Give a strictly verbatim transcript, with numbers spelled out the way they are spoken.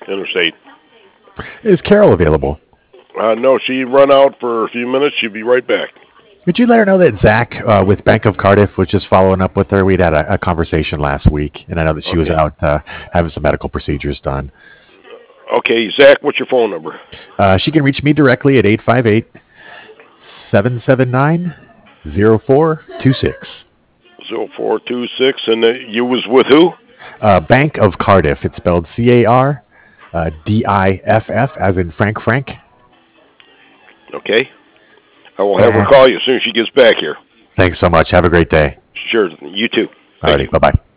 Interstate. Is Carol available? Uh, no, she run out for a few minutes. She'll be right back. Could you let her know that Zach uh, with Bank of Cardiff was just following up with her? We'd had a, a conversation last week, and I know that she was Okay. out uh, having some medical procedures done. Okay, Zach, what's your phone number? Uh, she can reach me directly at eight five eight, seven seven nine, zero four two six. Zero four two six, and uh, you was with who? Uh, Bank of Cardiff. It's spelled C A R uh, D I F F, as in Frank Frank. Okay. I will have her And call you as soon as she gets back here. thanks so much. Have a great day. Sure. You too. Thank you. Alrighty. Bye bye.